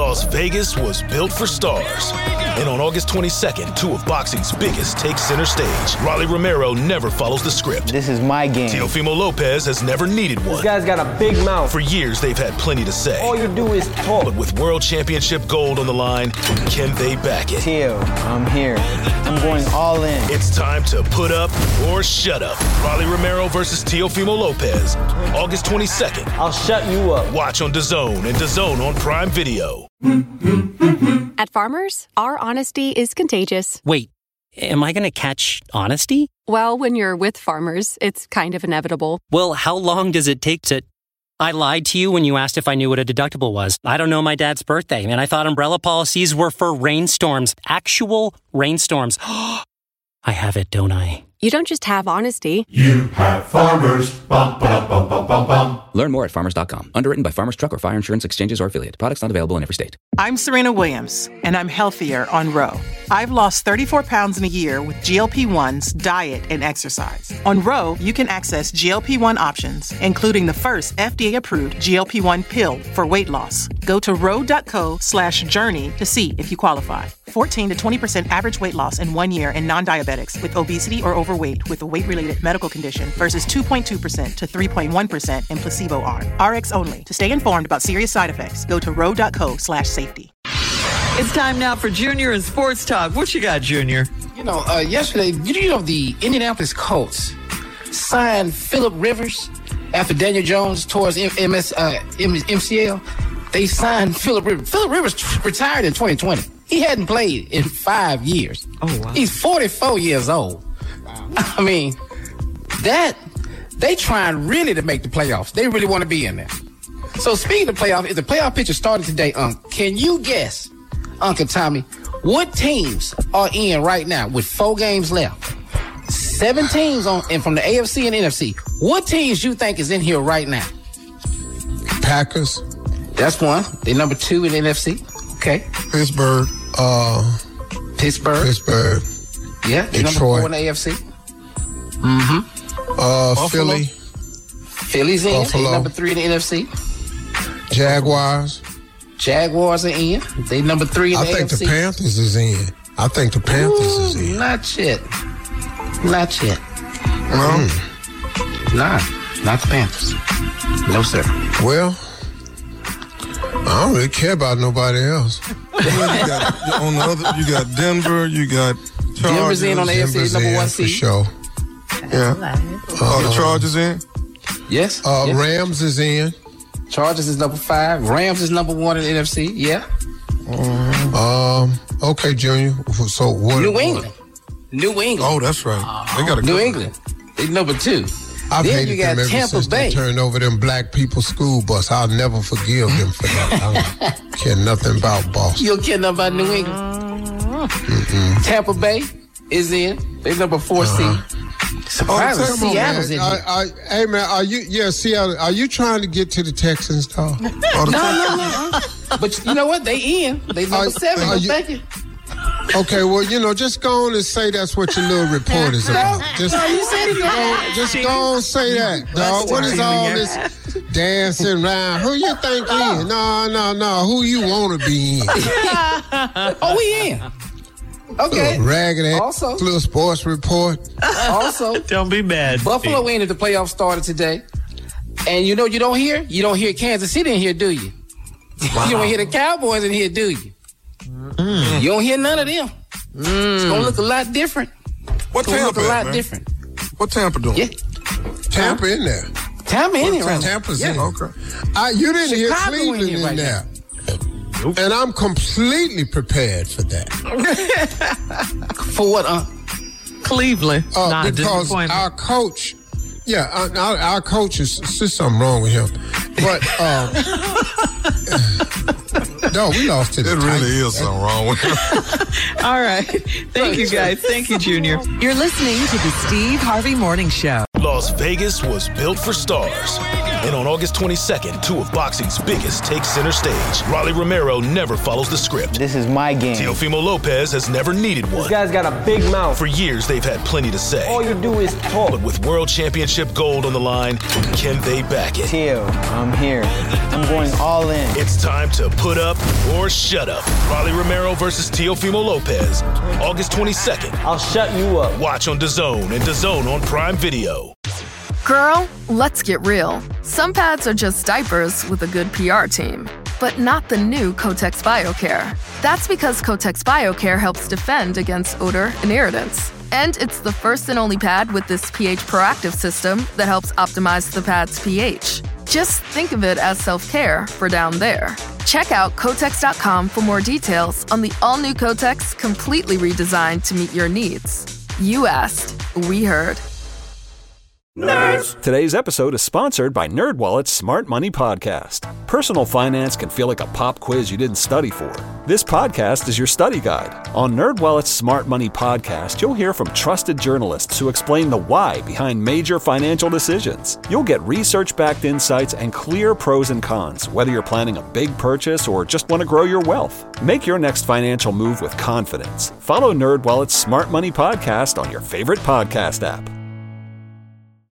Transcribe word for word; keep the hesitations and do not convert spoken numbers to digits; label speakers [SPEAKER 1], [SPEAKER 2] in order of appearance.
[SPEAKER 1] Las Vegas was built for stars. And on August twenty-second, two of boxing's biggest take center stage. Rolly Romero never follows the script.
[SPEAKER 2] This is my game.
[SPEAKER 1] Teofimo Lopez has never needed one.
[SPEAKER 2] This guy's got a big mouth.
[SPEAKER 1] For years, they've had plenty to say.
[SPEAKER 2] All you do is talk.
[SPEAKER 1] But with World Championship gold on the line, can they back it?
[SPEAKER 2] Teo, I'm here. I'm going all in.
[SPEAKER 1] It's time to put up or shut up. Rolly Romero versus Teofimo Lopez. August twenty-second.
[SPEAKER 2] I'll shut you up.
[SPEAKER 1] Watch on DAZN and DAZN on Prime Video.
[SPEAKER 3] At Farmers, our honesty is contagious.
[SPEAKER 4] Wait, am I going to catch honesty?
[SPEAKER 3] Well, when you're with Farmers, it's kind of inevitable.
[SPEAKER 4] Well, how long does it take to... I lied to you when you asked if I knew what a deductible was. I don't know my dad's birthday, and I thought umbrella policies were for rainstorms. Actual rainstorms. I have it, don't I?
[SPEAKER 3] You don't just have honesty.
[SPEAKER 5] You have Farmers. Bum, bum, bum, bum, bum, bum.
[SPEAKER 6] Learn more at farmers dot com. Underwritten by Farmers Truck or Fire Insurance Exchanges or Affiliate. Products not available in every state.
[SPEAKER 7] I'm Serena Williams, and I'm healthier on Ro. I've lost thirty-four pounds in a year with G L P ones, diet, and exercise. On Ro, you can access G L P one options, including the first F D A-approved G L P one pill for weight loss. Go to ro.co slash journey to see if you qualify. fourteen to twenty percent average weight loss in one year in non-diabetics with obesity or overweight with a weight-related medical condition versus two point two percent to three point one percent in placebo arm. R X only. To stay informed about serious side effects, go to ro.co slash safety.
[SPEAKER 8] It's time now for Junior and Sports Talk. What you got, Junior?
[SPEAKER 9] You know, uh, yesterday, you know, the Indianapolis Colts signed Phillip Rivers after Daniel Jones tore his M S, uh, M C L. They signed Phillip Rivers. Phillip Rivers t- retired in twenty twenty. He hadn't played in five years.
[SPEAKER 8] Oh, wow.
[SPEAKER 9] He's forty-four years old. Wow. I mean, that, they trying really to make the playoffs. They really want to be in there. So speaking of playoffs, if the playoff picture started today, um, can you guess, Uncle Tommy, what teams are in right now with four games left? Seven teams on, and from the A F C and N F C. What teams you think is in here right now?
[SPEAKER 10] Packers.
[SPEAKER 9] That's one. They're number two in the N F C. Okay.
[SPEAKER 10] Pittsburgh. Uh,
[SPEAKER 9] Pittsburgh.
[SPEAKER 10] Pittsburgh.
[SPEAKER 9] Yeah. They're number four in the A F C. Mm-hmm.
[SPEAKER 10] Uh, Buffalo. Philly.
[SPEAKER 9] Philly's in. They're number three in the N F C.
[SPEAKER 10] Jaguars.
[SPEAKER 9] Jaguars are in. They number three in the
[SPEAKER 10] I think
[SPEAKER 9] A F C.
[SPEAKER 10] the Panthers is in. I think the Panthers
[SPEAKER 9] Ooh,
[SPEAKER 10] is in.
[SPEAKER 9] Not yet. Not yet.
[SPEAKER 10] No.
[SPEAKER 9] Mm. Nah, not the Panthers. No, sir.
[SPEAKER 10] Well, I don't really care about nobody else.
[SPEAKER 11] Well, you got, on the other, you got Denver, you got Chargers.
[SPEAKER 9] Denver's in on the A F C number one seed.
[SPEAKER 10] For sure.
[SPEAKER 11] Yeah. Uh, the Chargers in?
[SPEAKER 9] Yes.
[SPEAKER 10] Uh,
[SPEAKER 9] yes.
[SPEAKER 10] Rams is in.
[SPEAKER 9] Chargers is number five. Rams is number one in the N F C. Yeah.
[SPEAKER 10] Mm-hmm. Um. Okay, Junior. So what?
[SPEAKER 9] New England. New England.
[SPEAKER 11] Oh, that's right. They got a
[SPEAKER 9] New England. They number two.
[SPEAKER 10] I've
[SPEAKER 9] then
[SPEAKER 10] hated
[SPEAKER 9] you got
[SPEAKER 10] them ever
[SPEAKER 9] Tampa
[SPEAKER 10] since
[SPEAKER 9] Bay.
[SPEAKER 10] they turned over them black people school bus. I'll never forgive them for that. I don't care nothing about Boston.
[SPEAKER 9] You don't care nothing about New England.
[SPEAKER 10] Mm-mm.
[SPEAKER 9] Tampa Bay is in. They number four uh-huh. seed. Surprising,
[SPEAKER 10] oh,
[SPEAKER 9] Seattle's in
[SPEAKER 10] I,
[SPEAKER 9] here.
[SPEAKER 10] I, hey man, are you? Yeah, Seattle. Are you trying to get to the Texans, dog?
[SPEAKER 9] no, no, no. But you know what? They in. They number
[SPEAKER 10] are,
[SPEAKER 9] seven.
[SPEAKER 10] Are
[SPEAKER 9] I'm
[SPEAKER 10] you,
[SPEAKER 9] thinking.
[SPEAKER 10] Okay, well, you know, just go on and say that's what your little report is about. Just,
[SPEAKER 9] no, you said it.
[SPEAKER 10] Go, just go on and say that, dog. What is all this dancing around? Who you think in? No, no, no. Who you want to be in?
[SPEAKER 9] Oh, we in. Okay.
[SPEAKER 10] Ragged ass
[SPEAKER 9] also,
[SPEAKER 10] little sports report.
[SPEAKER 9] Also,
[SPEAKER 8] don't be mad.
[SPEAKER 9] Buffalo in at the playoffs started today. And you know you don't hear? You don't hear Kansas City in here, do you? Wow. You don't hear the Cowboys in here, do you? Mm. You don't hear none of them. Mm. It's gonna look a lot different.
[SPEAKER 11] What
[SPEAKER 9] it's
[SPEAKER 11] Tampa?
[SPEAKER 9] Look a lot
[SPEAKER 11] man?
[SPEAKER 9] different.
[SPEAKER 11] What Tampa doing?
[SPEAKER 9] Yeah.
[SPEAKER 10] Tampa in there.
[SPEAKER 9] Tampa in there. Right
[SPEAKER 10] Tampa's
[SPEAKER 9] yeah.
[SPEAKER 10] in.
[SPEAKER 11] Okay.
[SPEAKER 10] I, you didn't
[SPEAKER 9] Chicago
[SPEAKER 10] hear Cleveland in,
[SPEAKER 9] in, right
[SPEAKER 10] there. Nope. And I'm completely prepared for that.
[SPEAKER 9] For what, uh?
[SPEAKER 8] Cleveland.
[SPEAKER 10] Uh,
[SPEAKER 8] Not
[SPEAKER 10] because our coach, yeah, our, our, our coach is, there's something wrong with him. But, um, no, we lost to the
[SPEAKER 11] It
[SPEAKER 10] Titans.
[SPEAKER 11] really is something wrong with him.
[SPEAKER 8] All right. Thank you, guys. Thank you, Junior. You're listening to the Steve Harvey Morning Show.
[SPEAKER 1] Las Vegas was built for stars. And on August twenty-second, two of boxing's biggest take center stage. Rolly Romero never follows the script.
[SPEAKER 2] This is my game.
[SPEAKER 1] Teofimo Lopez has never needed one.
[SPEAKER 2] This guy's got a big mouth.
[SPEAKER 1] For years, they've had plenty to say.
[SPEAKER 2] All you do is talk.
[SPEAKER 1] But with World Championship gold on the line, can they back it?
[SPEAKER 2] Teo, I'm here. I'm going all in.
[SPEAKER 1] It's time to put up or shut up. Rolly Romero versus Teofimo Lopez, August twenty-second.
[SPEAKER 2] I'll shut you up.
[SPEAKER 1] Watch on DAZN and DAZN on Prime Video.
[SPEAKER 12] Girl, let's get real. Some pads are just diapers with a good P R team. But not the new Kotex BioCare. That's because Kotex BioCare helps defend against odor and irritants. And it's the first and only pad with this pH proactive system that helps optimize the pad's pH. Just think of it as self-care for down there. Check out Kotex dot com for more details on the all-new Kotex, completely redesigned to meet your needs. You asked, we heard.
[SPEAKER 13] Nerds! Today's episode is sponsored by NerdWallet's Smart Money Podcast. Personal finance can feel like a pop quiz you didn't study for. This podcast is your study guide. On NerdWallet's Smart Money Podcast, you'll hear from trusted journalists who explain the why behind major financial decisions. You'll get research-backed insights and clear pros and cons, whether you're planning a big purchase or just want to grow your wealth. Make your next financial move with confidence. Follow NerdWallet's Smart Money Podcast on your favorite podcast app.